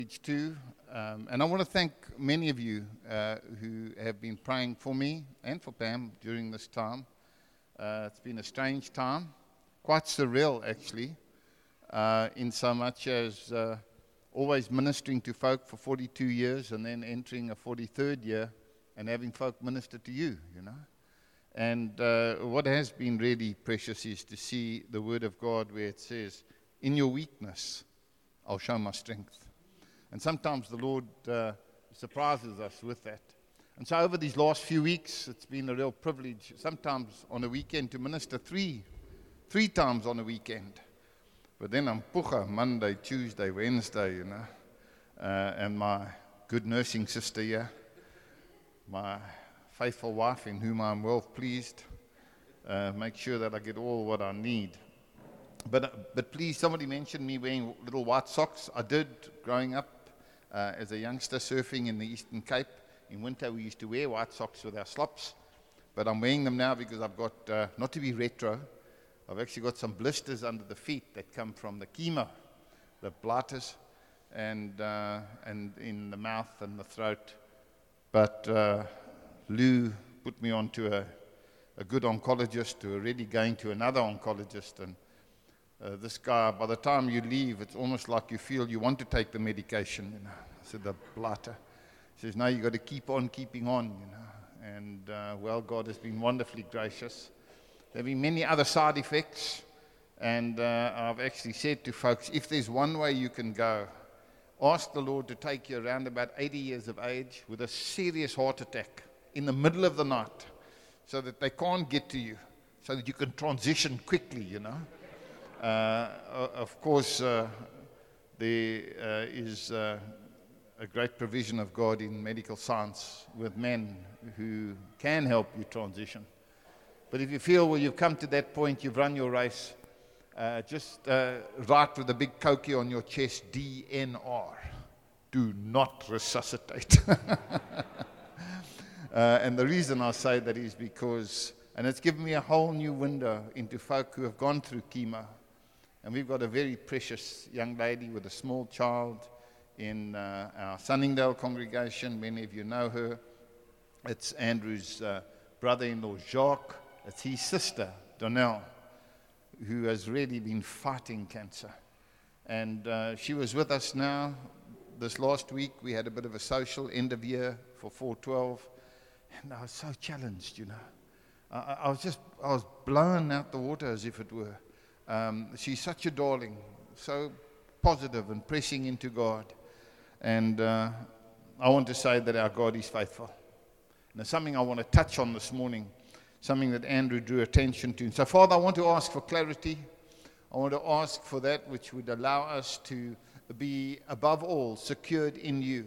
Page 2. And I want to thank many of you who have been praying for me and for Pam during this time. It's been a strange time, quite surreal actually, in so much as always ministering to folk for 42 years and then entering a 43rd year and having folk minister to you, you know. And what has been really precious is to see the Word of God where it says, in your weakness, I'll show my strength. And sometimes the Lord surprises us with that. And so over these last few weeks, it's been a real privilege, sometimes on a weekend, to minister three times on a weekend. But then I'm pucha, Monday, Tuesday, Wednesday, you know. And my good nursing sister here, my faithful wife in whom I'm well pleased, make sure that I get all what I need. But please, somebody mentioned me wearing little white socks. I did growing up as a youngster surfing in the Eastern Cape. In winter, we used to wear white socks with our slops. But I'm wearing them now because I've got, not to be retro, I've actually got some blisters under the feet that come from the chemo, the blighter, and in the mouth and the throat. But Lou put me on to a good oncologist who are already going to another oncologist. And this guy, by the time you leave, it's almost like you feel you want to take the medication, you know. I said, the blighter. He says, no, you've got to keep on keeping on, you know. And, well, God has been wonderfully gracious. There have been many other side effects. And I've actually said to folks, if there's one way you can go, ask the Lord to take you around about 80 years of age with a serious heart attack in the middle of the night so that they can't get to you, so that you can transition quickly, you know. Of course, there is a great provision of God in medical science with men who can help you transition. But if you feel, well, you've come to that point, you've run your race, just write with a big cokie on your chest, DNR. Do not resuscitate. And the reason I say that is because, and it's given me a whole new window into folk who have gone through chemo. And we've got a very precious young lady with a small child in our Sunningdale congregation. Many of you know her. It's Andrew's brother-in-law, Jacques. It's his sister, Donnell, who has really been fighting cancer. And she was with us now. This last week, we had a bit of a social end of year for 412. And I was so challenged, you know. I was blown out the water as if it were. She's such a darling, so positive and pressing into God. And I want to say that our God is faithful. And there's something I want to touch on this morning, something that Andrew drew attention to. And so, Father, I want to ask for clarity. I want to ask for that which would allow us to be, above all, secured in you,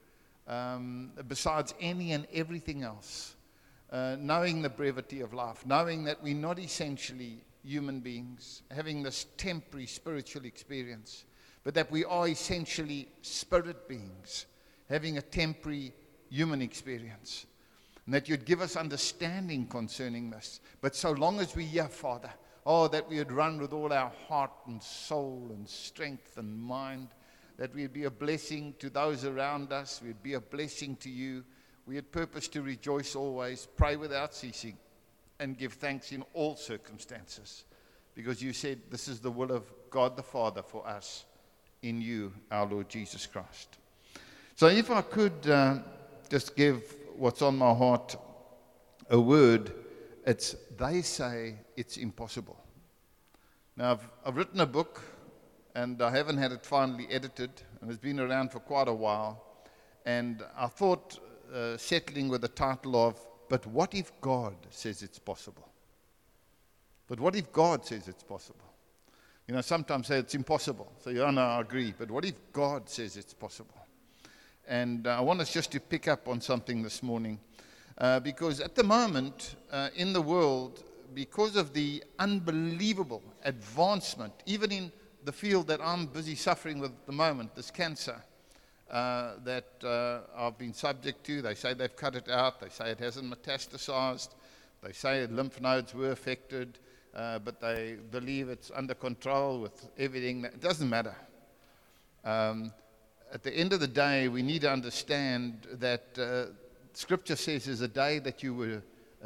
besides any and everything else. Knowing the brevity of life, knowing that we're not essentially human beings, having this temporary spiritual experience, but that we are essentially spirit beings, having a temporary human experience. And that you'd give us understanding concerning this. But so long as we're here, Father, that we would run with all our heart and soul and strength and mind, that we'd be a blessing to those around us, we'd be a blessing to you. We had purpose to rejoice always, pray without ceasing, and give thanks in all circumstances, because you said this is the will of God the Father for us in you, our Lord Jesus Christ. So if I could just give what's on my heart a word, it's they say it's impossible. Now I've written a book and I haven't had it finally edited, and it's been around for quite a while, and I thought settling with the title of But What If God Says It's Possible? But what if God says it's possible? You know, sometimes say it's impossible. So, no, I agree. But what if God says it's possible? And I want us just to pick up on something this morning. Because at the moment, in the world, because of the unbelievable advancement, even in the field that I'm busy suffering with at the moment, this cancer, that I've been subject to. They say they've cut it out. They say it hasn't metastasized. They say lymph nodes were affected, but they believe it's under control with everything. It doesn't matter. at the end of the day, we need to understand that Scripture says there's a day that you were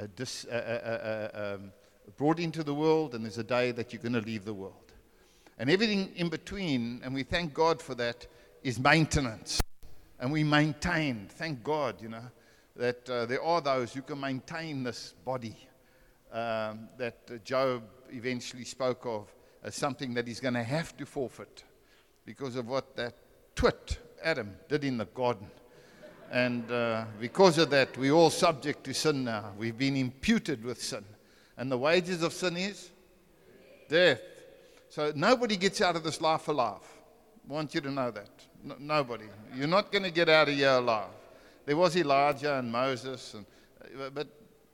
brought into the world, and there's a day that you're going to leave the world. And everything in between, and we thank God for that, is maintenance. And we maintain, thank God, that there are those who can maintain this body that Job eventually spoke of as something that he's going to have to forfeit because of what that twit, Adam, did in the garden. And because of that, we're all subject to sin now. We've been imputed with sin. And the wages of sin is death. So nobody gets out of this life alive. I want you to know that. Nobody. You're not going to get out of here alive. There was Elijah and Moses, but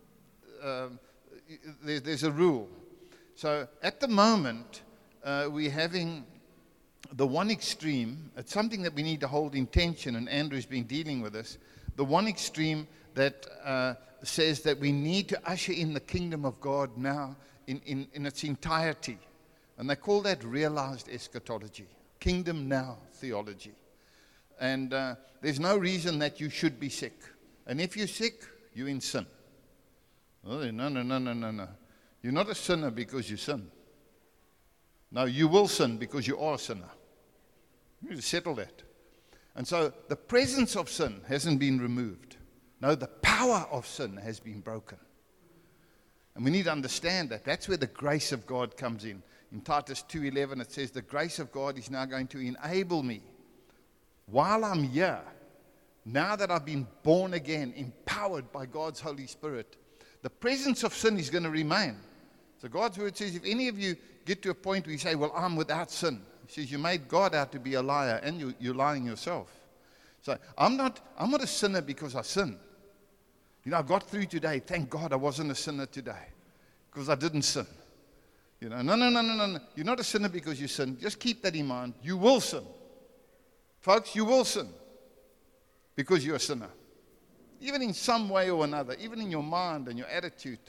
there's a rule. So at the moment, we're having the one extreme. It's something that we need to hold in tension, and Andrew's been dealing with this. The one extreme that says that we need to usher in the kingdom of God now in its entirety. And they call that realized eschatology, kingdom now theology. And there's no reason that you should be sick. And if you're sick, you're in sin. Oh, no. You're not a sinner because you sin. No, you will sin because you are a sinner. You need to settle that. And so the presence of sin hasn't been removed. No, the power of sin has been broken. And we need to understand that. That's where the grace of God comes in. In Titus 2:11 it says, the grace of God is now going to enable me, while I'm here, now that I've been born again, empowered by God's Holy Spirit, the presence of sin is going to remain. So God's word says, if any of you get to a point where you say, well, I'm without sin, he says, you made God out to be a liar, and you're lying yourself. So I'm not a sinner because I sin. I got through today. Thank God I wasn't a sinner today because I didn't sin. No. You're not a sinner because you sin. Just keep that in mind. You will sin. Folks, you will sin because you're a sinner. Even in some way or another, even in your mind and your attitude.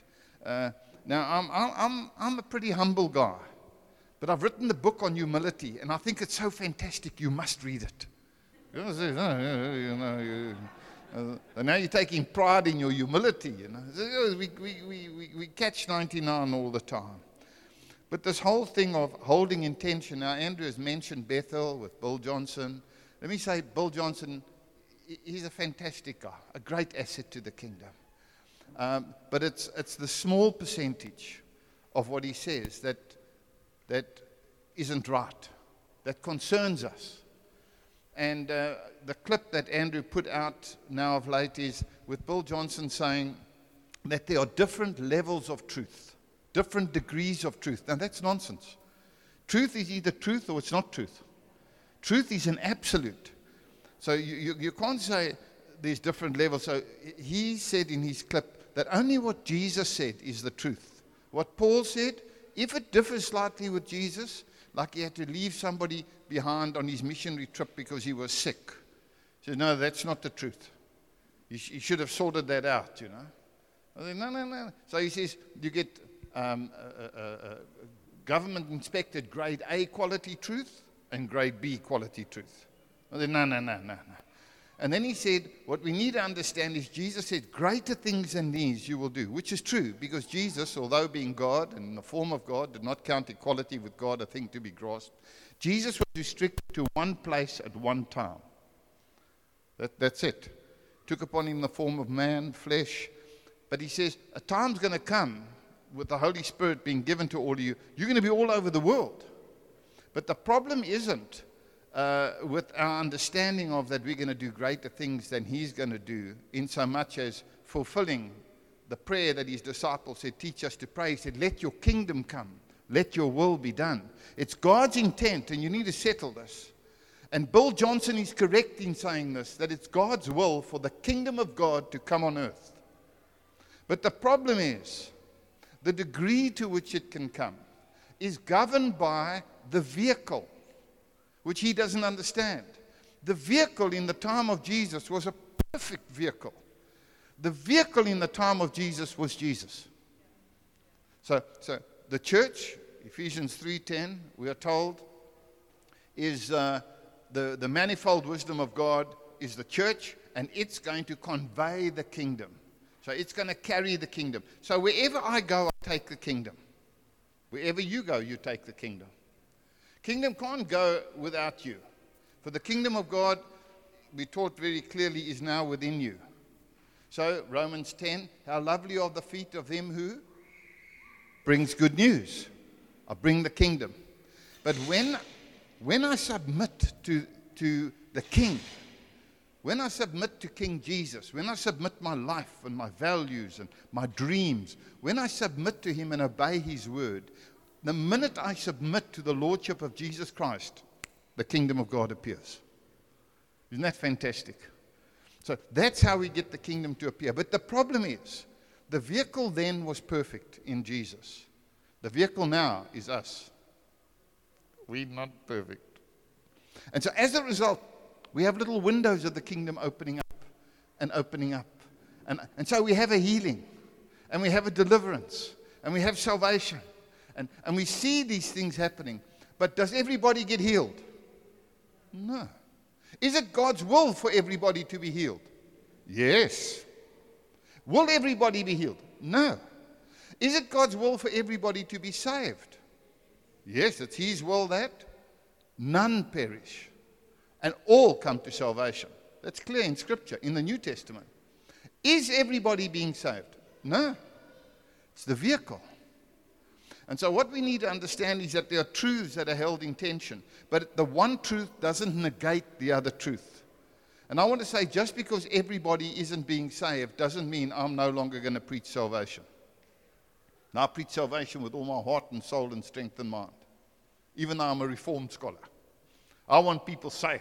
Now, I'm a pretty humble guy, but I've written the book on humility, and I think it's so fantastic you must read it. And now you're taking pride in your humility. We catch 99 all the time. But this whole thing of holding intention, now Andrew has mentioned Bethel with Bill Johnson. Let me say, Bill Johnson, he's a fantastic guy, a great asset to the kingdom. But it's the small percentage of what he says that isn't right, that concerns us. And the clip that Andrew put out now of late is with Bill Johnson saying that there are different levels of truth, different degrees of truth. Now that's nonsense. Truth is either truth or it's not truth. Truth is an absolute. So you can't say there's different levels. So he said in his clip that only what Jesus said is the truth. What Paul said, if it differs slightly with Jesus, like he had to leave somebody behind on his missionary trip because he was sick. He said, no, that's not the truth. He should have sorted that out, I said, no. So he says, you get government inspected grade A quality truth and grade B quality truth. I said, no. And then he said, what we need to understand is Jesus said, greater things than these you will do, which is true, because Jesus, although being God and in the form of God, did not count equality with God a thing to be grasped. Jesus was restricted to one place at one time. That's it. Took upon him the form of man, flesh. But he says, a time's going to come with the Holy Spirit being given to all of you. You're going to be all over the world. But the problem isn't with our understanding of that we're going to do greater things than he's going to do, in so much as fulfilling the prayer that his disciples said, teach us to pray. He said, let your kingdom come. Let your will be done. It's God's intent, and you need to settle this. And Bill Johnson is correct in saying this, that it's God's will for the kingdom of God to come on earth. But the problem is, the degree to which it can come is governed by the vehicle, which he doesn't understand. The vehicle in the time of Jesus was a perfect vehicle. The vehicle in the time of Jesus was Jesus. So the church, Ephesians 3:10, we are told, is the manifold wisdom of God is the church, and it's going to convey the kingdom. So it's going to carry the kingdom. So wherever I go, I take the kingdom. Wherever you go, you take the kingdom. Kingdom can't go without you. For the kingdom of God, we taught very clearly, is now within you. So Romans 10, how lovely are the feet of them who brings good news. I bring the kingdom. But when I submit to the King, when I submit to King Jesus, when I submit my life and my values and my dreams, when I submit to him and obey his word, the minute I submit to the lordship of Jesus Christ, the kingdom of God appears. Isn't that fantastic? So that's how we get the kingdom to appear. But the problem is, the vehicle then was perfect in Jesus. The vehicle now is us. We're not perfect. And so as a result, we have little windows of the kingdom opening up and opening up. And so we have a healing, and we have a deliverance, and we have salvation. And we see these things happening. But does everybody get healed? No. Is it God's will for everybody to be healed? Yes. Will everybody be healed? No. Is it God's will for everybody to be saved? Yes, it's his will that none perish and all come to salvation. That's clear in Scripture, in the New Testament. Is everybody being saved? No. It's the vehicle. And so what we need to understand is that there are truths that are held in tension, but the one truth doesn't negate the other truth. And I want to say, just because everybody isn't being saved doesn't mean I'm no longer going to preach salvation. Now, I preach salvation with all my heart and soul and strength and mind, even though I'm a Reformed scholar. I want people saved.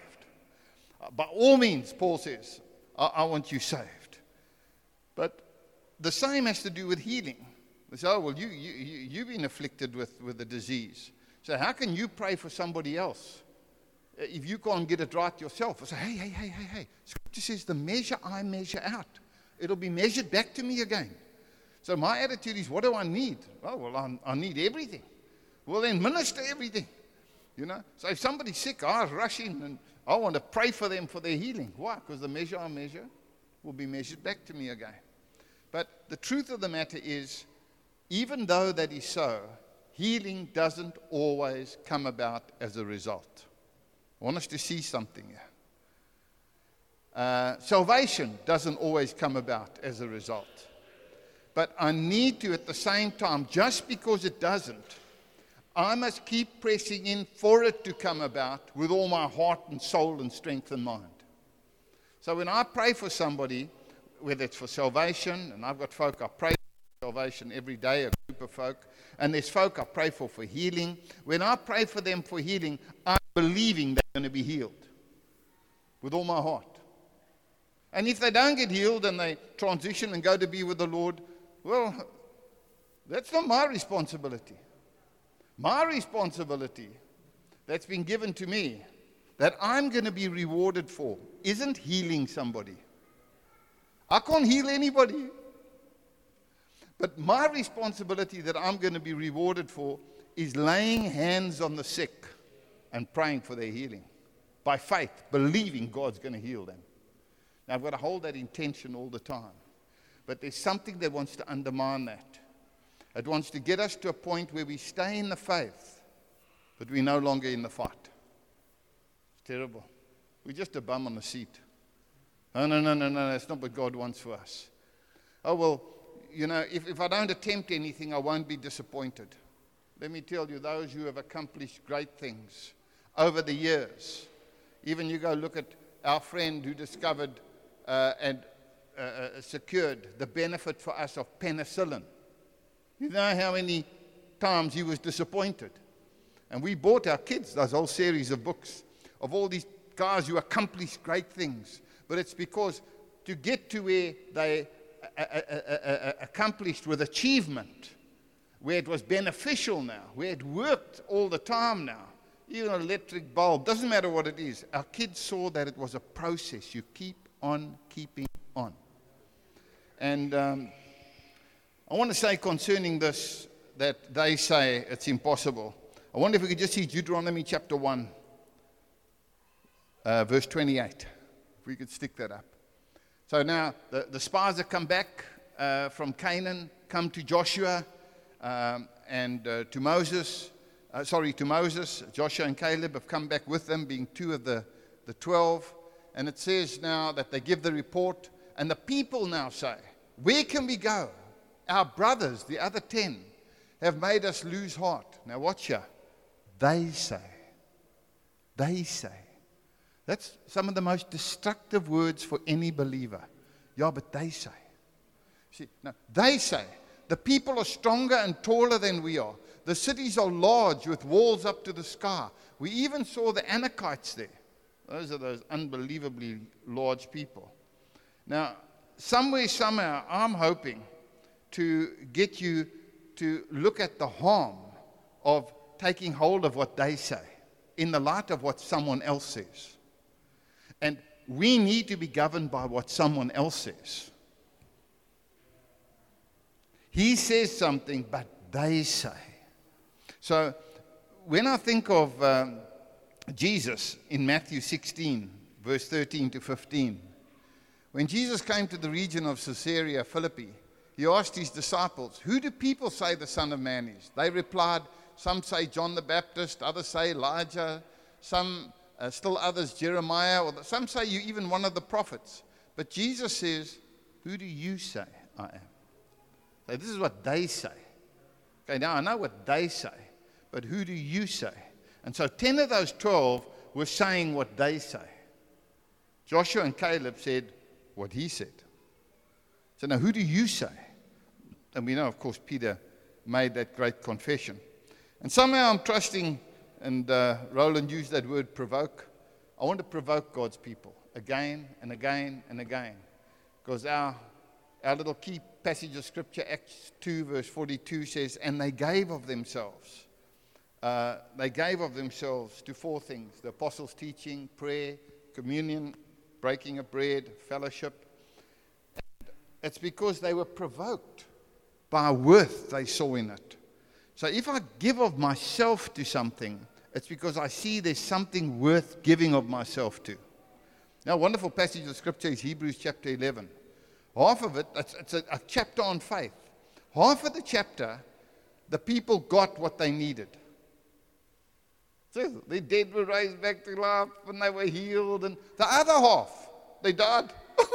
By all means, Paul says, I want you saved. But the same has to do with healing. They say, oh, well, you've been afflicted with a disease. So how can you pray for somebody else if you can't get it right yourself? I say, hey. Scripture says the measure I measure out, it'll be measured back to me again. So my attitude is, what do I need? Oh, well, I need everything. Well, then minister everything. You know? So if somebody's sick, I rush in and I want to pray for them for their healing. Why? Because the measure I measure will be measured back to me again. But the truth of the matter is, even though that is so, healing doesn't always come about as a result. I want us to see something here. Salvation doesn't always come about as a result. But I need to, at the same time, just because it doesn't, I must keep pressing in for it to come about with all my heart and soul and strength and mind. So when I pray for somebody, whether it's for salvation, and I've got folk I pray for salvation every day, a group of folk, and there's folk I pray for healing. When I pray for them for healing, I'm believing they're going to be healed with all my heart. And if they don't get healed and they transition and go to be with the Lord, well, that's not my responsibility. My responsibility that's been given to me, that I'm going to be rewarded for, isn't healing somebody. I can't heal anybody. But my responsibility that I'm going to be rewarded for is laying hands on the sick and praying for their healing. By faith, believing God's going to heal them. Now, I've got to hold that intention all the time. But there's something that wants to undermine that. It wants to get us to a point where we stay in the faith, but we're no longer in the fight. It's terrible. We're just a bum on the seat. Oh, no, that's not what God wants for us. Oh, well, you know, if I don't attempt anything, I won't be disappointed. Let me tell you, those who have accomplished great things over the years, even you go look at our friend who discovered and secured the benefit for us of penicillin. You know how many times he was disappointed. And we bought our kids those whole series of books of all these guys who accomplished great things. But it's because to get to where they accomplished with achievement, where it was beneficial now, where it worked all the time now, even an electric bulb, doesn't matter what it is. Our kids saw that it was a process. You keep on keeping on. And I want to say concerning this, that they say it's impossible. I wonder if we could just see Deuteronomy chapter 1. verse 28. If we could stick that up. So now the spies have come back from Canaan, come to Joshua and to Moses. To Moses. Joshua and Caleb have come back with them, being two of the 12. And it says now that they give the report. And the people now say, where can we go? Our brothers, the other 10, have made us lose heart. Now watch here. They say. They say. That's some of the most destructive words for any believer. Yeah, but they say. See, no, they say. The people are stronger and taller than we are. The cities are large with walls up to the sky. We even saw the Anakites there. Those are those unbelievably large people. Now, somewhere, somehow, I'm hoping to get you to look at the harm of taking hold of what they say in the light of what someone else says. And we need to be governed by what someone else says. He says something, but they say. So when I think of Jesus in Matthew 16, verse 13 to 15, when Jesus came to the region of Caesarea Philippi, he asked his disciples, who do people say the Son of Man is? They replied, some say John the Baptist, others say Elijah, some still others Jeremiah, or some say you even one of the prophets. But Jesus says, who do you say I am? So this is what they say. Okay, now I know what they say, but who do you say? And so 10 of those 12 were saying what they say. Joshua and Caleb said what he said. So now who do you say? And we know, of course, Peter made that great confession. And somehow I'm trusting, and Roland used that word provoke. I want to provoke God's people again and again and again. Because our little key passage of Scripture, Acts 2, verse 42, says, and they gave of themselves. They gave of themselves to 4 things: the apostles' teaching, prayer, communion, breaking of bread, fellowship. And it's because they were provoked by worth they saw in it. So if I give of myself to something, it's because I see there's something worth giving of myself to. Now, a wonderful passage of Scripture is Hebrews chapter 11. Half of it, it's a chapter on faith. Half of the chapter, the people got what they needed. So the dead were raised back to life and they were healed. And the other half, they died.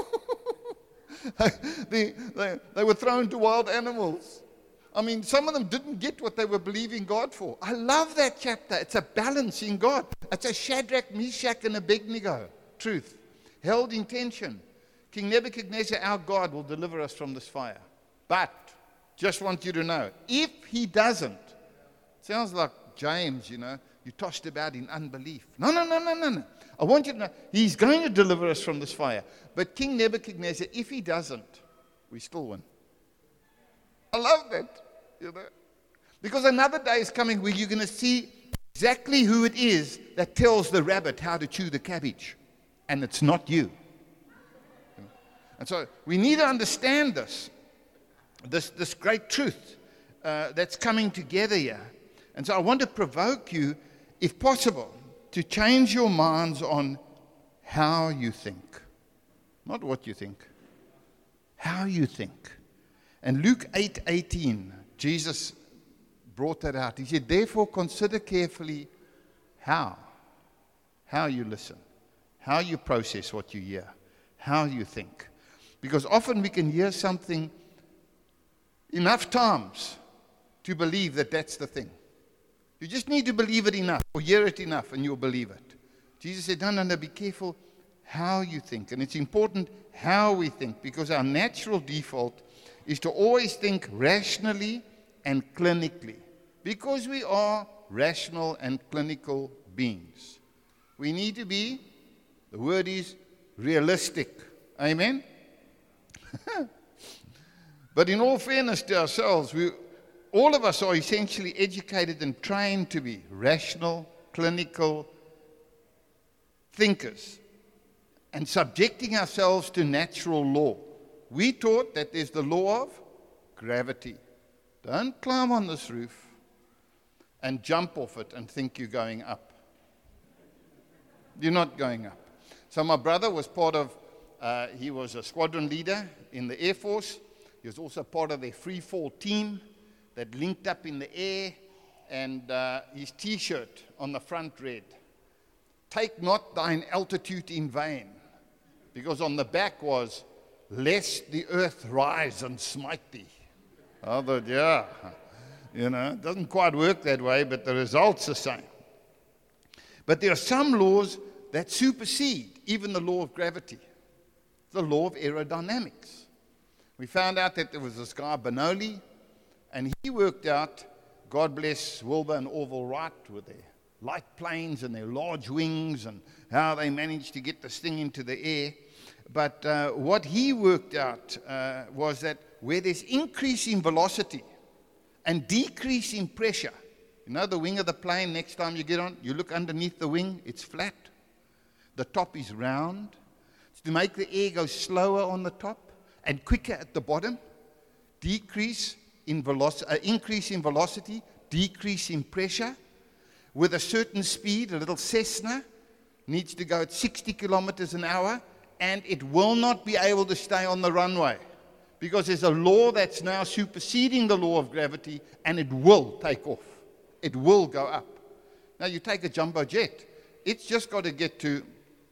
They were thrown to wild animals. I mean, some of them didn't get what they were believing God for. I love that chapter. It's a balance in God. It's a Shadrach, Meshach, and Abednego truth, held in tension. King Nebuchadnezzar, our God, will deliver us from this fire. But, just want you to know, if he doesn't, sounds like James, you tossed about in unbelief. No. I want you to know, he's going to deliver us from this fire. But King Nebuchadnezzar, if he doesn't, we still win. I love that, Because another day is coming where you're going to see exactly who it is that tells the rabbit how to chew the cabbage. And it's not you. And so we need to understand this great truth that's coming together here. And so I want to provoke you, if possible, to change your minds on how you think. Not what you think. How you think. And Luke 8:18, Jesus brought that out. He said, therefore consider carefully how you listen, how you process what you hear, how you think. Because often we can hear something enough times to believe that that's the thing. You just need to believe it enough or hear it enough and you'll believe it. Jesus said, no, be careful how you think. And it's important how we think, because our natural default is to always think rationally and clinically, because we are rational and clinical beings. We need to be, the word is realistic. Amen? But in all fairness to ourselves, all of us are essentially educated and trained to be rational, clinical thinkers and subjecting ourselves to natural law. We taught that there's the law of gravity. Don't climb on this roof and jump off it and think you're going up. You're not going up. So my brother was part of, he was a squadron leader in the Air Force. He was also part of their free fall team that linked up in the air. And his T-shirt on the front read, "Take not thine altitude in vain." Because on the back was, "Lest the earth rise and smite thee." I thought, yeah, it doesn't quite work that way, but the result's the same. But there are some laws that supersede even the law of gravity, the law of aerodynamics. We found out that there was this guy, Bernoulli, and he worked out, God bless Wilbur and Orville Wright with their light planes and their large wings and how they managed to get this thing into the air. But what he worked out was that where there's increase in velocity and decrease in pressure, the wing of the plane, next time you get on, you look underneath the wing, it's flat. The top is round. It's to make the air go slower on the top and quicker at the bottom. Increase in velocity, decrease in pressure. With a certain speed, a little Cessna needs to go at 60 kilometers an hour, and it will not be able to stay on the runway because there's a law that's now superseding the law of gravity, and it will take off. It will go up. Now, you take a jumbo jet. It's just got to get to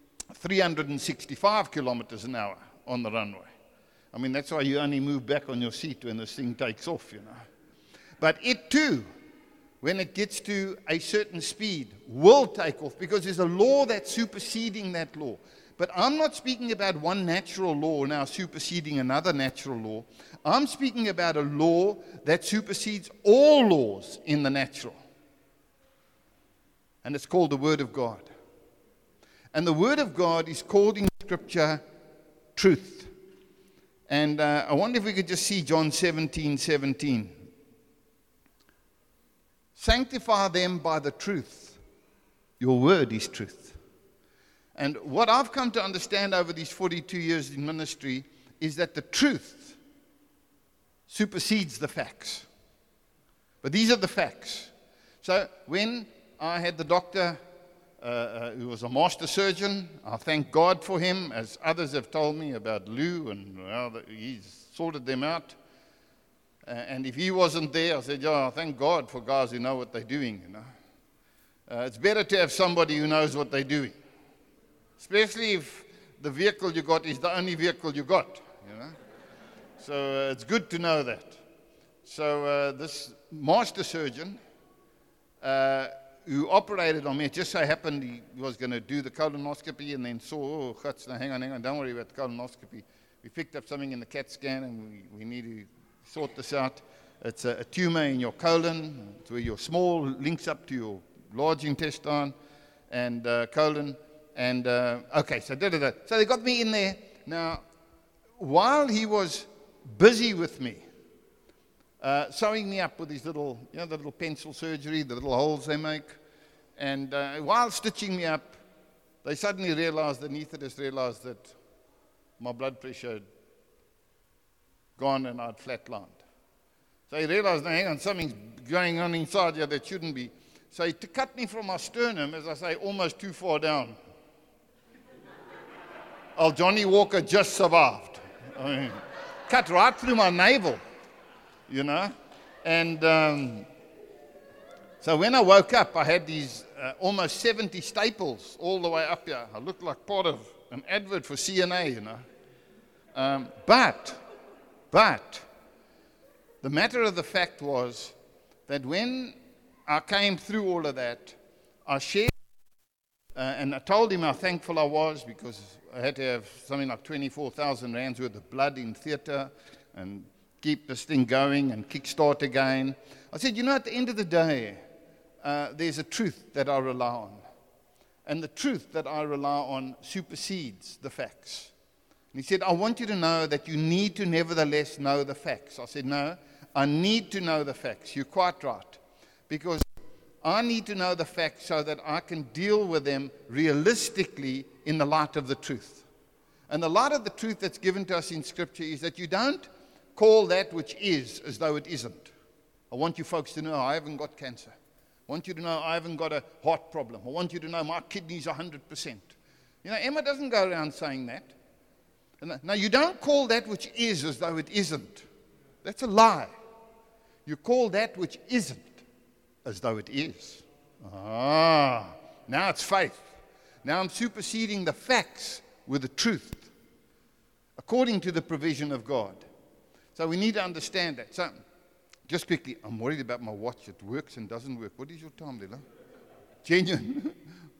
365 kilometers an hour on the runway. I mean, that's why you only move back on your seat when this thing takes off, But it too, when it gets to a certain speed, will take off because there's a law that's superseding that law. But I'm not speaking about one natural law now superseding another natural law. I'm speaking about a law that supersedes all laws in the natural. And it's called the Word of God. And the Word of God is called in Scripture truth. And I wonder if we could just see John 17:17. Sanctify them by the truth. Your word is truth. And what I've come to understand over these 42 years in ministry is that the truth supersedes the facts. But these are the facts. So when I had the doctor who was a master surgeon, I thank God for him, as others have told me about Lou and how he's sorted them out. And if he wasn't there, I said, thank God for guys who know what they're doing, It's better to have somebody who knows what they're doing. Especially if the vehicle you got is the only vehicle you got, So it's good to know that. So this master surgeon who operated on me, it just so happened he was going to do the colonoscopy and then saw, hang on, don't worry about the colonoscopy. We picked up something in the CAT scan and we need to sort this out. It's a tumor in your colon. It's where your small links up to your large intestine and colon. And, okay, so So they got me in there. Now, while he was busy with me, sewing me up with these little, the little pencil surgery, the little holes they make, and while stitching me up, they suddenly realized, the anesthetist realized that my blood pressure had gone and I'd flatlined. So he realized, hang on, something's going on inside here that shouldn't be. So he cut me from my sternum, as I say, almost too far down. Old Johnny Walker just survived. Cut right through my navel, And so when I woke up, I had these almost 70 staples all the way up here. I looked like part of an advert for CNA, But the matter of the fact was that when I came through all of that, I shared, and I told him how thankful I was because I had to have something like 24,000 rands worth of blood in theatre and keep this thing going and kickstart again. I said, at the end of the day, there's a truth that I rely on. And the truth that I rely on supersedes the facts. And he said, I want you to know that you need to nevertheless know the facts. I said, no, I need to know the facts. You're quite right. Because I need to know the facts so that I can deal with them realistically in the light of the truth. And the light of the truth that's given to us in Scripture is that you don't call that which is as though it isn't. I want you folks to know I haven't got cancer. I want you to know I haven't got a heart problem. I want you to know my kidneys are 100%. You know, Emma doesn't go around saying that. Now, you don't call that which is as though it isn't. That's a lie. You call that which isn't as though it is. Now it's faith. Now I'm superseding the facts with the truth, according to the provision of God. So we need to understand that. So, just quickly, I'm worried about my watch. It works and doesn't work. What is your time, Lila? Genuine.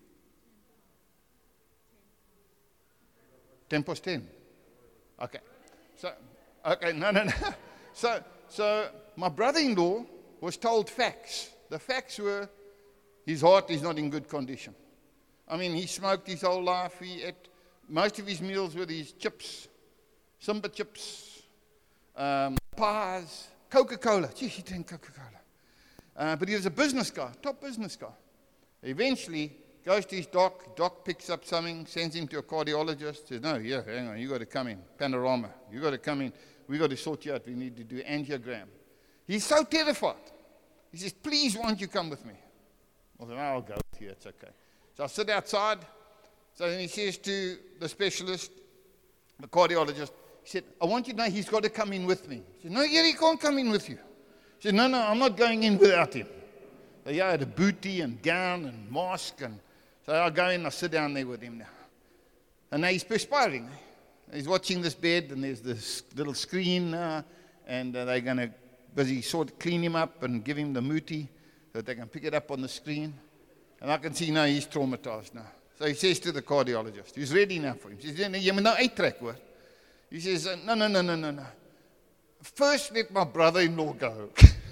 10:10. Okay. No. So my brother-in-law was told facts. The facts were his heart is not in good condition. I mean, he smoked his whole life. He ate most of his meals with his chips, Simba chips, pies, Coca-Cola. Gee, he drank Coca-Cola. But he was a business guy, top business guy. Eventually, goes to his doc. Doc picks up something, sends him to a cardiologist. Says, no, yeah, hang on, you got to come in. Panorama, you got to come in. We got to sort you out. We need to do angiogram. He's so terrified. He says, please, won't you come with me? I said, I'll go with you. It's okay. So I sit outside. So then he says to the specialist, the cardiologist, he said, I want you to know he's got to come in with me. He said, no, yeah, he can't come in with you. He said, no, I'm not going in without him. So yeah, I had a bootie and gown and mask, and so I go in, I sit down there with him now. And now he's perspiring. He's watching this bed, and there's this little screen, and they're going to busy sort of clean him up and give him the mootie so that they can pick it up on the screen. And I can see now he's traumatized now. So he says to the cardiologist, he's ready now for him. He says, you moet nou uittrek, hoor. He says, no. First let my brother-in-law go.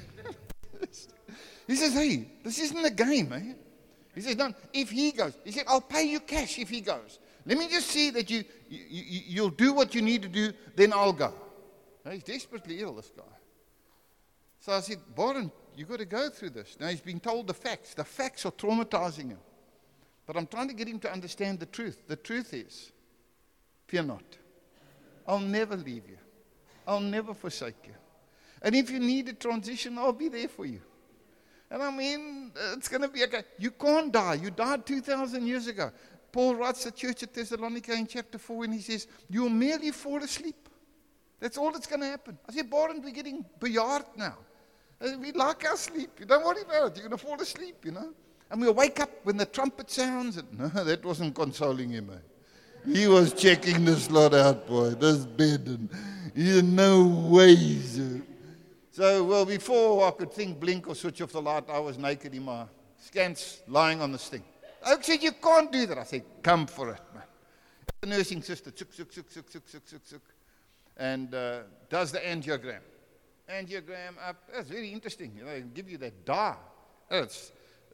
He says, hey, this isn't a game, eh? He says, no, if he goes. He said, I'll pay you cash if he goes. Let me just see that you'll do what you need to do, then I'll go. Now, he's desperately ill, this guy. So I said, Warren, you've got to go through this. Now, he's been told the facts. The facts are traumatizing him. But I'm trying to get him to understand the truth. The truth is, fear not. I'll never leave you. I'll never forsake you. And if you need a transition, I'll be there for you. And I mean, it's going to be okay. You can't die. You died 2,000 years ago. Paul writes to the church at Thessalonica in chapter 4, and he says, you'll merely fall asleep. That's all that's going to happen. I said, Barend, we're getting bejaard now. We like our sleep. You don't worry about it. You're going to fall asleep, you know. And we'll wake up when the trumpet sounds. And, no, that wasn't consoling him, eh? He was checking this lot out, boy. This bed. And he had no ways. So, well, before I could think, blink, or switch off the light, I was naked in my scants, lying on this thing. Oak said, you can't do that. I said, come for it, man. The nursing sister, and does the angiogram. Angiogram up. That's very interesting. You know, they give you that dye. It's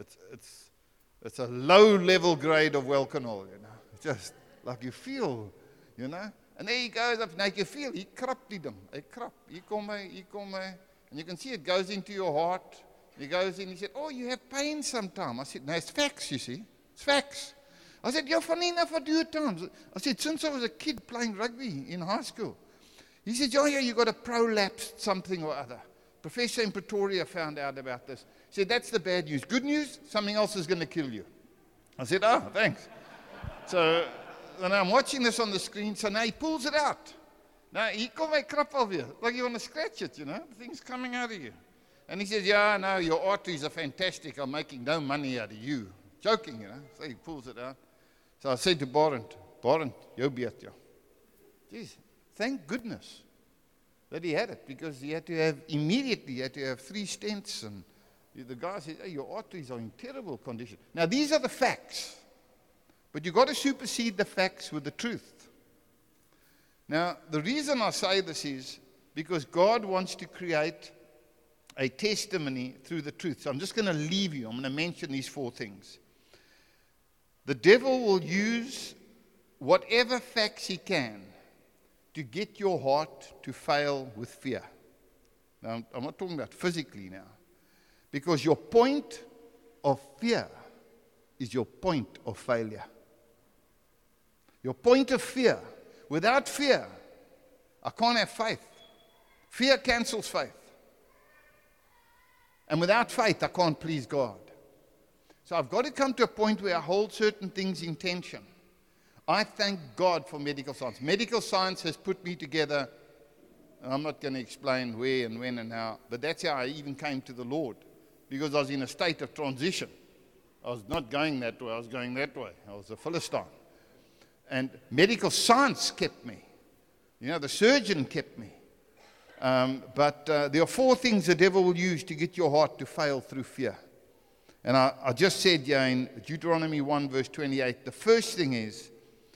a low-level grade of Welcanol, you know. Just like you feel, you know. And there he goes up. Now you feel, he krapt them. He krap. He come. And you can see it goes into your heart. He goes in, he said, oh, you have pain sometime. I said, no, it's facts, you see. It's facts. I said, yeah, funny enough, I do at times. I said, since I was a kid playing rugby in high school. He said, yeah, you got a prolapsed something or other. Professor in Pretoria found out about this. He said, that's the bad news. Good news, something else is going to kill you. I said, oh, thanks. So then I'm watching this on the screen, so now he pulls it out. Now, he come my krap alweer. Like you want to scratch it, you know. The thing's coming out of you. And he says, yeah, no, your arteries are fantastic. I'm making no money out of you. Joking, you know. So he pulls it out. So I said to Barend, jou beet jou. Jeez, thank goodness that he had it, because he had to have 3 stents. And the guy said, hey, your arteries are in terrible condition. Now, these are the facts. But you've got to supersede the facts with the truth. Now, the reason I say this is because God wants to create a testimony through the truth. So I'm just going to leave you. I'm going to mention these 4 things. The devil will use whatever facts he can to get your heart to fail with fear. Now, I'm not talking about physically now. Because your point of fear is your point of failure. Your point of fear. Without fear, I can't have faith. Fear cancels faith. And without faith, I can't please God. So I've got to come to a point where I hold certain things in tension. I thank God for medical science. Medical science has put me together, and I'm not going to explain where and when and how, but that's how I even came to the Lord, because I was in a state of transition. I was not going that way, I was going that way. I was a Philistine. And medical science kept me. The surgeon kept me. But there are 4 things the devil will use to get your heart to fail through fear. And I just said here in Deuteronomy 1 verse 28, the first thing is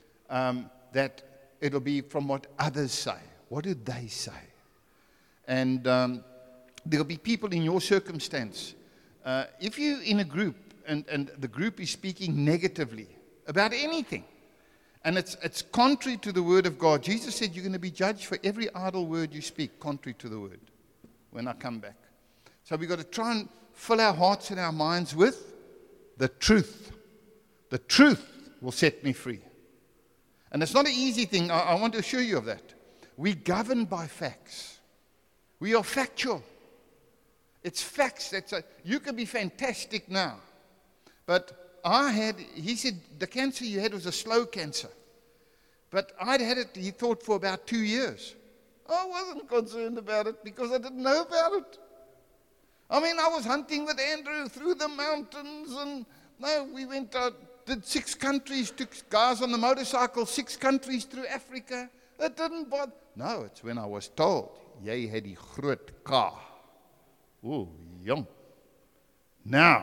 that it'll be from what others say. What do they say? And there'll be people in your circumstance. If you're in a group and the group is speaking negatively about anything, and it's contrary to the word of God. Jesus said you're going to be judged for every idle word you speak contrary to the word when I come back. So we've got to try and fill our hearts and our minds with the truth. The truth will set me free. And it's not an easy thing. I want to assure you of that. We govern by facts. We are factual. It's facts. You can be fantastic now. But he said, the cancer you had was a slow cancer. But I'd had it, he thought, for about 2 years. I wasn't concerned about it because I didn't know about it. I was hunting with Andrew through the mountains, and we went out, did 6 countries, took guys on the motorcycle, 6 countries through Africa. It didn't bother. No, it's when I was told, jy het die groot K. Ooh, jong. Now,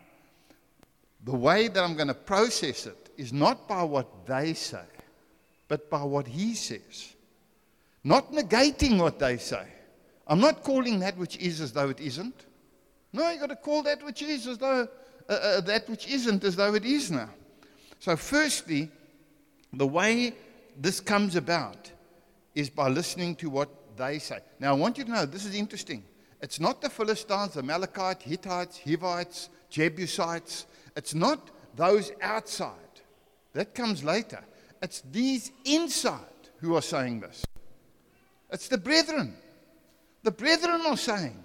the way that I'm going to process it is not by what they say, but by what he says. Not negating what they say. I'm not calling that which is as though it isn't. No, you've got to call that which is as though that which isn't as though it is now. So firstly, the way this comes about is by listening to what they say. Now I want you to know, this is interesting. It's not the Philistines, the Amalekites, Hittites, Hivites, Jebusites. It's not those outside. That comes later. It's these inside who are saying this. It's the brethren. The brethren are saying.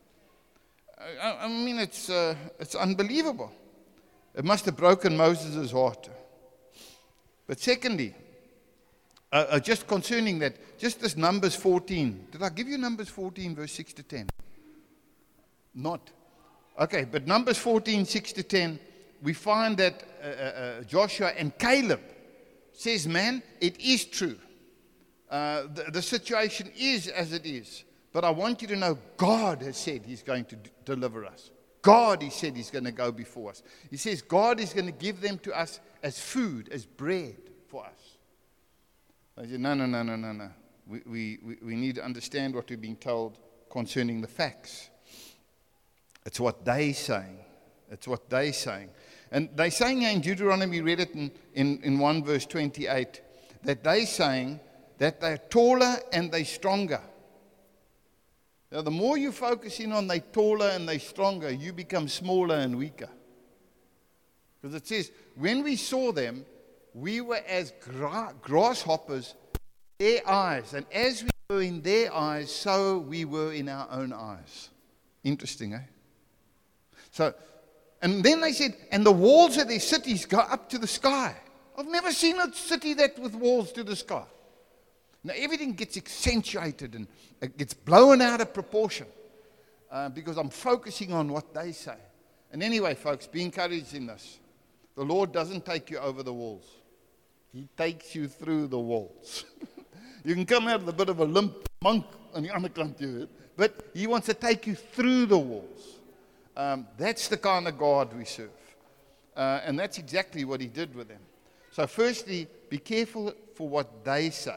It's unbelievable. It must have broken Moses' heart. But secondly, just concerning that, just this Numbers 14. Did I give you Numbers 14, verse 6 to 10? Not. Okay, but Numbers 14, 6 to 10, we find that Joshua and Caleb says, man, it is true. The situation is as it is. But I want you to know God has said he's going to deliver us. God, he said, he's going to go before us. He says God is going to give them to us as food, as bread for us. I said, no. We need to understand what we're being told concerning the facts. It's what they're saying. It's what they're saying. And they're saying in Deuteronomy, read it in 1 verse 28, that they're saying that they're taller and they're stronger. Now, the more you focus in on they're taller and they're stronger, you become smaller and weaker. Because it says, when we saw them, we were as grasshoppers in their eyes. And as we were in their eyes, so we were in our own eyes. Interesting, eh? So, and then they said, and the walls of their cities go up to the sky. I've never seen a city that with walls to the sky. Now, everything gets accentuated and it gets blown out of proportion because I'm focusing on what they say. And anyway, folks, be encouraged in this. The Lord doesn't take you over the walls. He takes you through the walls. You can come out with a bit of a limp monk on the other kant, but he wants to take you through the walls. That's the kind of God we serve. And that's exactly what he did with them. So firstly, be careful for what they say.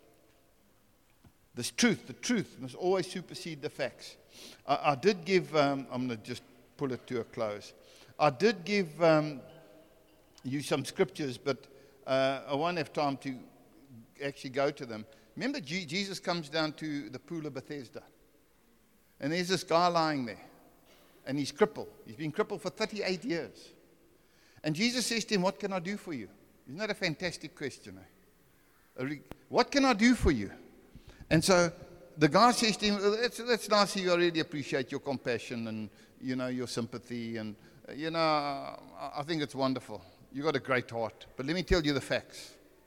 The truth must always supersede the facts. I did give, I'm going to just pull it to a close. I did give you some scriptures, but I won't have time to actually go to them. Remember, Jesus comes down to the pool of Bethesda. And there's this guy lying there. And he's crippled. He's been crippled for 38 years. And Jesus says to him, what can I do for you? Isn't that a fantastic question? What can I do for you? And so the guy says to him, that's nice. I really appreciate your compassion and, your sympathy. And, I think it's wonderful. You've got a great heart. But let me tell you the facts.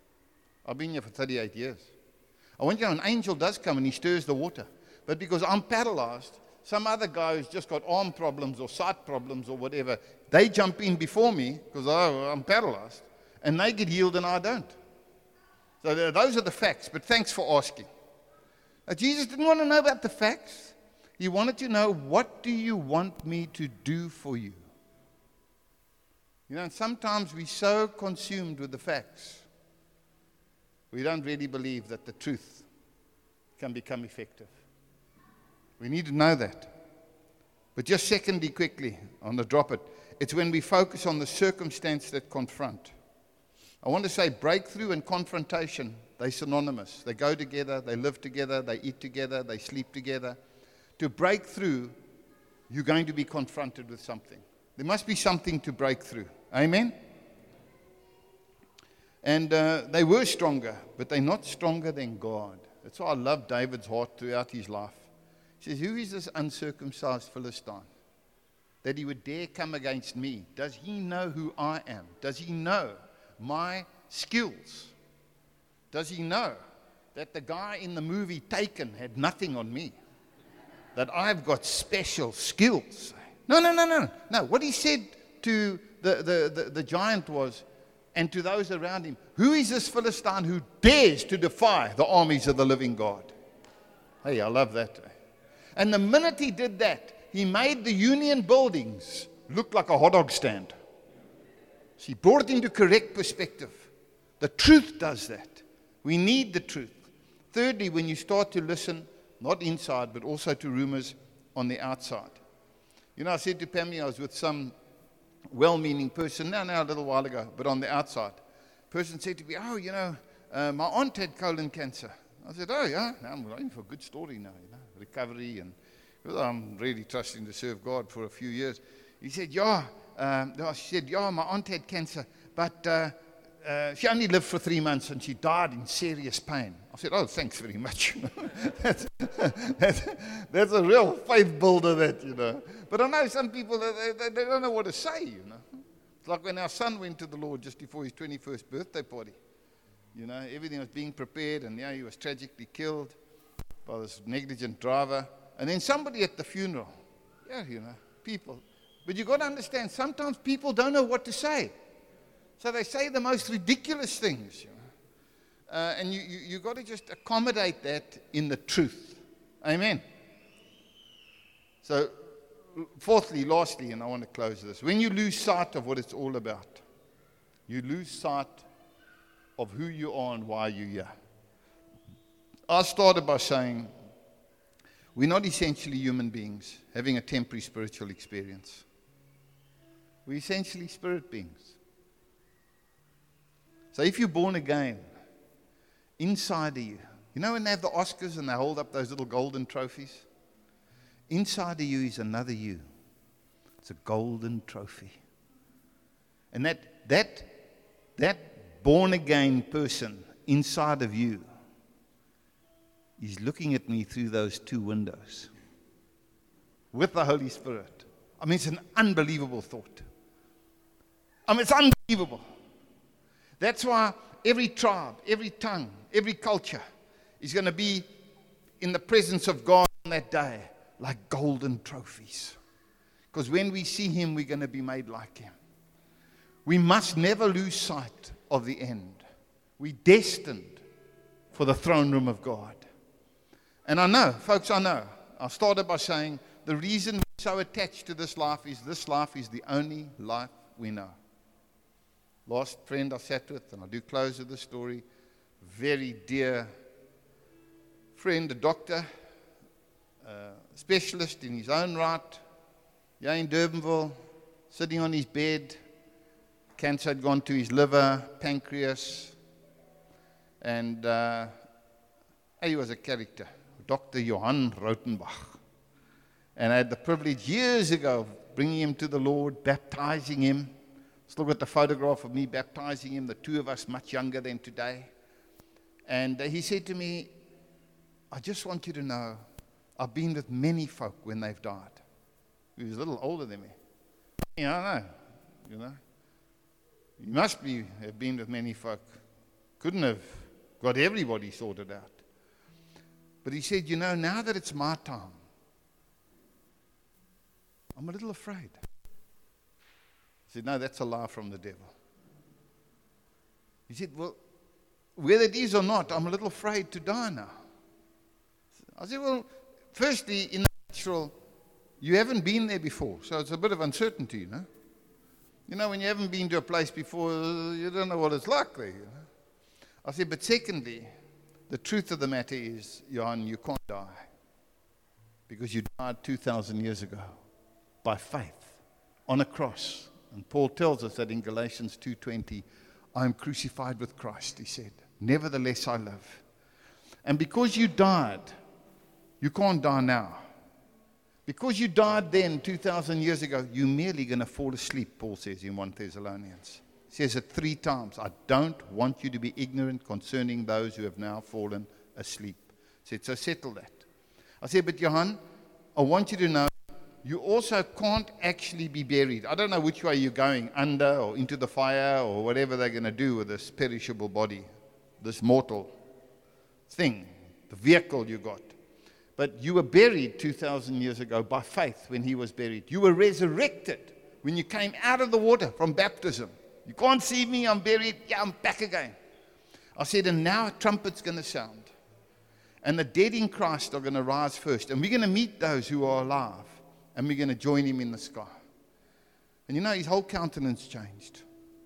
I've been here for 38 years. I want you to know an angel does come and he stirs the water. But because I'm paralyzed, some other guy who's just got arm problems or sight problems or whatever, they jump in before me because I'm paralyzed, and they get healed and I don't. So those are the facts, but thanks for asking. Now, Jesus didn't want to know about the facts. He wanted to know, what do you want me to do for you? You know, and sometimes we're so consumed with the facts, we don't really believe that the truth can become effective. We need to know that. But just secondly, quickly, on the drop it, it's when we focus on the circumstance that confront. I want to say breakthrough and confrontation, they're synonymous. They go together, they live together, they eat together, they sleep together. To break through, you're going to be confronted with something. There must be something to break through. Amen? And they were stronger, but they're not stronger than God. That's why I love David's heart throughout his life. He says, who is this uncircumcised Philistine that he would dare come against me? Does he know who I am? Does he know my skills? Does he know that the guy in the movie Taken had nothing on me? That I've got special skills? No. What he said to the giant was, and to those around him, who is this Philistine who dares to defy the armies of the living God? Hey, I love that. And the minute he did that, he made the Union buildings look like a hot dog stand. So he brought it into correct perspective. The truth does that. We need the truth. Thirdly, when you start to listen, not inside, but also to rumors on the outside. You know, I said to Pammy, I was with some well-meaning person, now a little while ago, but on the outside. Person said to me, my aunt had colon cancer. I said, oh, yeah, now I'm waiting for a good story now, recovery, and I'm really trusting to serve God for a few years. He said, she said, my aunt had cancer, but she only lived for 3 months and she died in serious pain. I said, oh, thanks very much. That's a real faith builder, that. But I know some people, they don't know what to say, It's like when our son went to the Lord just before his 21st birthday party. Everything was being prepared, and he was tragically killed by this negligent driver. And then somebody at the funeral, people. But you've got to understand, sometimes people don't know what to say. So they say the most ridiculous things. And you've got to just accommodate that in the truth. Amen. So, fourthly, lastly, and I want to close this. When you lose sight of what it's all about, you lose sight of who you are and why you're here. I started by saying, we're not essentially human beings having a temporary spiritual experience. We're essentially spirit beings. So if you're born again, inside of you, when they have the Oscars and they hold up those little golden trophies? Inside of you is another you. It's a golden trophy. And that born again person inside of you is looking at me through those two windows with the Holy Spirit. It's an unbelievable thought. It's unbelievable. That's why every tribe, every tongue, every culture is going to be in the presence of God on that day like golden trophies. Because when we see Him, we're going to be made like Him. We must never lose sight of the end. We're destined for the throne room of God. And I know, folks, I started by saying the reason we're so attached to this life is the only life we know. Last friend I sat with, and I do close with this story, very dear friend, a doctor, specialist in his own right, here in Durbanville, sitting on his bed. Cancer had gone to his liver, pancreas, and he was a character, Dr. Johann Rautenbach. And I had the privilege years ago of bringing him to the Lord, baptizing him. Still got the photograph of me baptizing him, the two of us much younger than today. And he said to me, I just want you to know, I've been with many folk when they've died. He was a little older than me. I know. You must have been with many folk. Couldn't have got everybody sorted out. But he said, now that it's my time, I'm a little afraid. I said, no, that's a lie from the devil. He said, well, whether it is or not, I'm a little afraid to die now. I said, well, firstly, in the natural, you haven't been there before, so it's a bit of uncertainty, when you haven't been to a place before, you don't know what it's like there, I said, but secondly, the truth of the matter is, Johan, you can't die. Because you died 2,000 years ago by faith on a cross. And Paul tells us that in Galatians 2:20, I am crucified with Christ, he said. Nevertheless I live. And because you died, you can't die now. Because you died then 2,000 years ago, you're merely going to fall asleep, Paul says in 1 Thessalonians. He says it 3 times. I don't want you to be ignorant concerning those who have now fallen asleep. He said, so settle that. I said, but Johan, I want you to know, you also can't actually be buried. I don't know which way you're going, under or into the fire or whatever they're going to do with this perishable body, this mortal thing, the vehicle you got. But you were buried 2,000 years ago by faith when he was buried. You were resurrected when you came out of the water from baptism. You can't see me, I'm buried, yeah, I'm back again. I said, and now a trumpet's going to sound. And the dead in Christ are going to rise first. And we're going to meet those who are alive. And we're going to join him in the sky. And his whole countenance changed.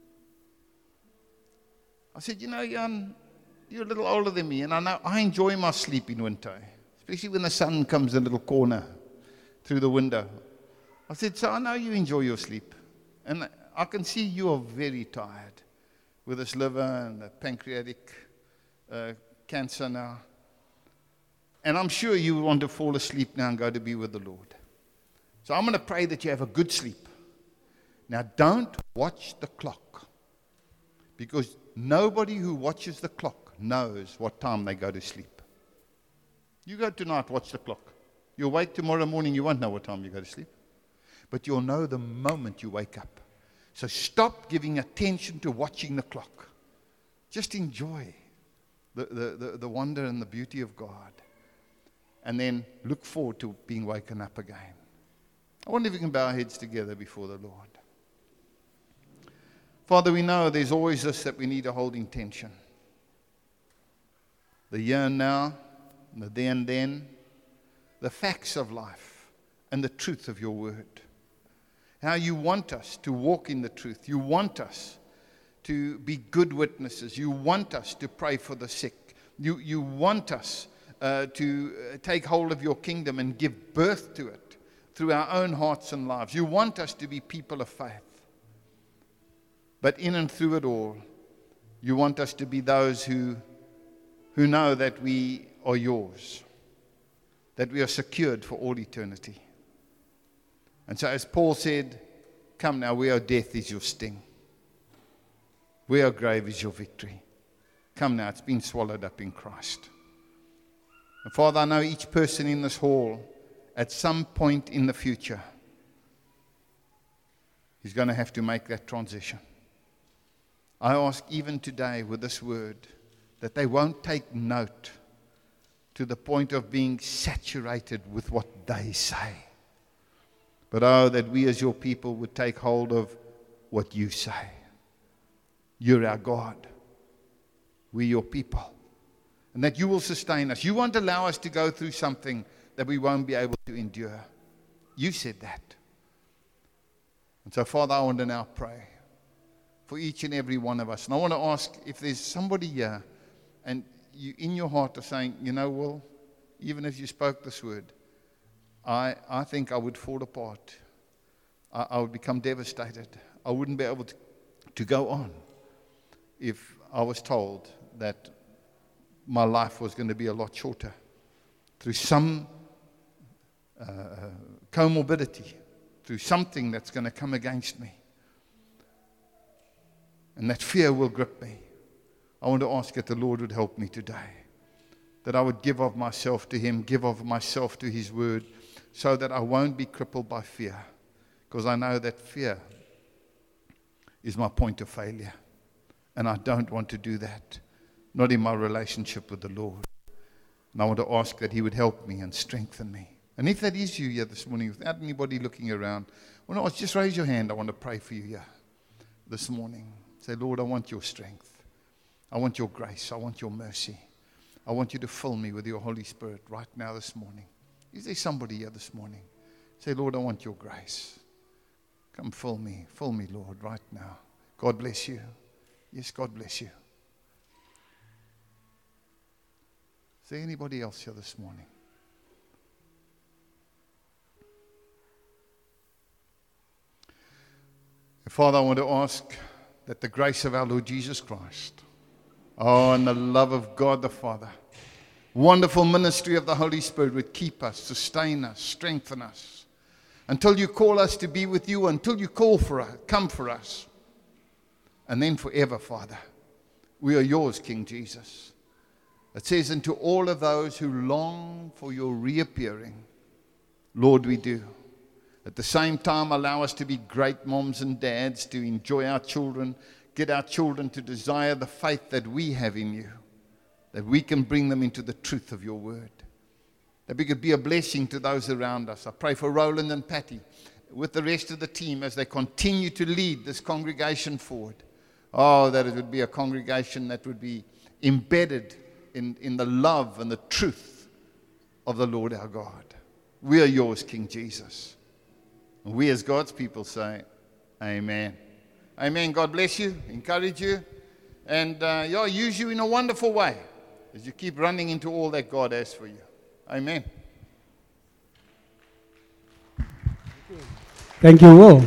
I said, Jan, you're a little older than me. And I know I enjoy my sleep in winter. Especially when the sun comes a little corner through the window. I said, so I know you enjoy your sleep. And I can see you are very tired with this liver and the pancreatic cancer now. And I'm sure you want to fall asleep now and go to be with the Lord. So I'm going to pray that you have a good sleep. Now don't watch the clock. Because nobody who watches the clock knows what time they go to sleep. You go tonight, watch the clock. You wake tomorrow morning, you won't know what time you go to sleep. But you'll know the moment you wake up. So stop giving attention to watching the clock. Just enjoy the wonder and the beauty of God. And then look forward to being woken up again. I wonder if we can bow our heads together before the Lord. Father, we know there's always this that we need to hold in tension. The here and now, the there and then, the facts of life, and the truth of your word. How you want us to walk in the truth. You want us to be good witnesses. You want us to pray for the sick. You want us to take hold of your kingdom and give birth to it through our own hearts and lives. You want us to be people of faith. But in and through it all, you want us to be those who know that we are yours, that we are secured for all eternity. And so as Paul said, come now, where death is your sting, where grave is your victory. Come now, it's been swallowed up in Christ. And Father, I know each person in this hall, at some point in the future, is going to have to make that transition. I ask even today with this word that they won't take note to the point of being saturated with what they say. But that we as your people would take hold of what you say. You're our God. We're your people. And that you will sustain us. You won't allow us to go through something that we won't be able to endure. You said that. And so, Father, I want to now pray for each and every one of us. And I want to ask if there's somebody here and you in your heart are saying, Will, even if you spoke this word, I think I would fall apart. I would become devastated. I wouldn't be able to go on if I was told that my life was going to be a lot shorter through some comorbidity, through something that's going to come against me. And that fear will grip me. I want to ask that the Lord would help me today. That I would give of myself to Him, give of myself to His word, so that I won't be crippled by fear. Because I know that fear is my point of failure. And I don't want to do that. not in my relationship with the Lord. And I want to ask that He would help me and strengthen me. And if that is you here this morning, without anybody looking around, I want to ask, just raise your hand. I want to pray for you here this morning. Say, Lord, I want your strength. I want your grace. I want your mercy. I want you to fill me with your Holy Spirit right now this morning. Is there somebody here this morning? Say, Lord, I want your grace. Come fill me, Lord, right now. God bless you. Yes, God bless you. Is there anybody else here this morning? Father, I want to ask that the grace of our Lord Jesus Christ, and the love of God the Father, wonderful ministry of the Holy Spirit would keep us, sustain us, strengthen us, until you call us to be with you, until you call for us, come for us, and then forever, Father. We are yours, King Jesus. It says, and to all of those who long for your reappearing, Lord, we do. At the same time, allow us to be great moms and dads, to enjoy our children, get our children to desire the faith that we have in you, that we can bring them into the truth of your word, that we could be a blessing to those around us. I pray for Roland and Patty with the rest of the team as they continue to lead this congregation forward. Oh, that it would be a congregation that would be embedded in the love and the truth of the Lord our God. We are yours, King Jesus. And we as God's people say, amen. Amen. God bless you, encourage you, and use you in a wonderful way as you keep running into all that God has for you. Amen. Thank you all.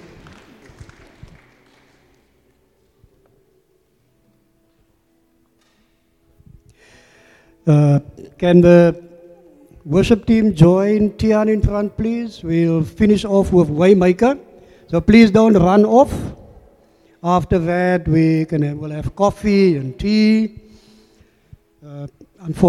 Can the worship team join Tian in front, please? We'll finish off with Waymaker. So please don't run off. After that, we'll have coffee and tea. Unfortunately,